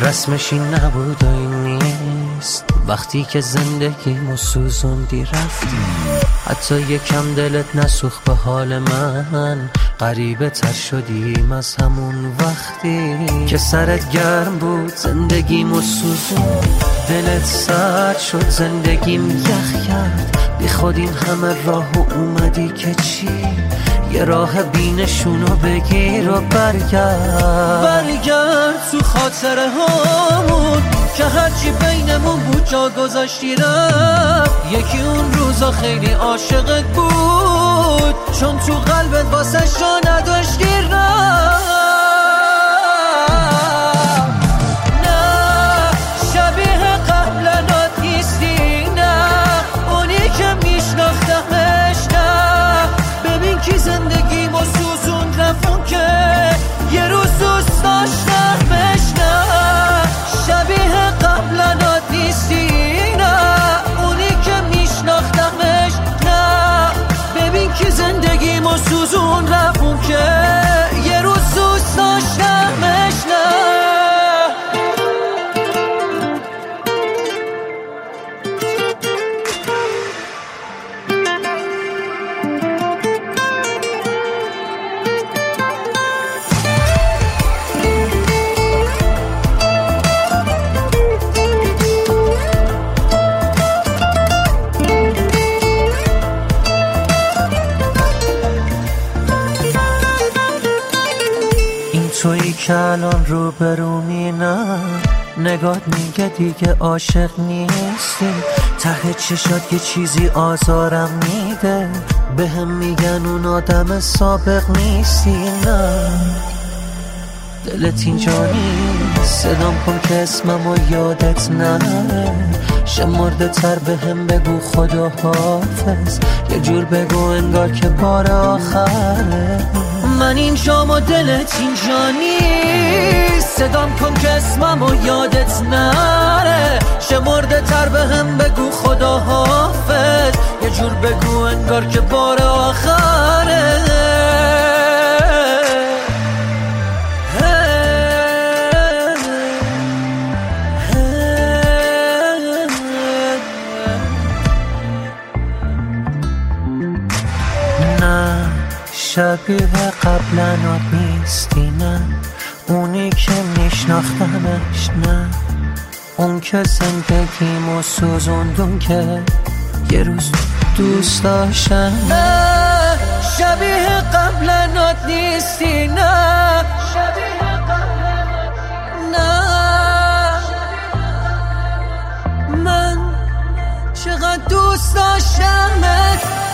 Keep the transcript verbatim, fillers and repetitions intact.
رسمش این نبود و این نیست. وقتی که زندگیمو سوزوندی رفتی، حتی یکم دلت نسوخت به حال من. غریبه تر شدیم از همون وقتی که سرت گرم بود زندگیمو سوزون. دلت سرد شد زندگیم یخ کرد، بی خود این همه راهو اومدی که چی؟ یه راه بینشونو بگیر و برگرد. برگرد تو خاطره هامون که هرچی بینمون بود جا گذاشتی رفت. یکی اون روزا خیلی عاشقت بود، چون تو قلبت واسه جا نداشتی رفت. نه شبیه قبلنات نیستی، نه اونی که میشناختمش. نه ببین کی زندگیمو سوزون رفون که یه روز دوست داشتمش. نه شبیه قبلنات نیستی، نه اونی که میشناختمش. نه ببین کی زندگیمو سوزون رفون که یه روز دوست داشتمش. نه تویی که الان رو برومی، نه نگات میگه دیگه عاشق نیستی. ته چشات یه چیزی آزارم میده، به هم میگن اون آدم سابق نیستی. نه دلت اینجا نیست، صدام کن که اسممو یادت نره. شمرده تر به هم بگو خدا حافظ، یه جور بگو انگار که بار آخره. من اینجام و دلت اینجا نیست، صدام کن که اسممو یادت نره. شمرده تر به هم بگو خدا حافظ، یه جور بگو انگار که بار آخره. شبیه قبلنات نیستی، نه اونی که میشناختمش. نه اون که زندگیمو سوزوندون که یه روز دوست داشتم. نه شبیه قبلنات نیستی، نه شبیه قبلنات. نه من چقدر دوست داشتمت.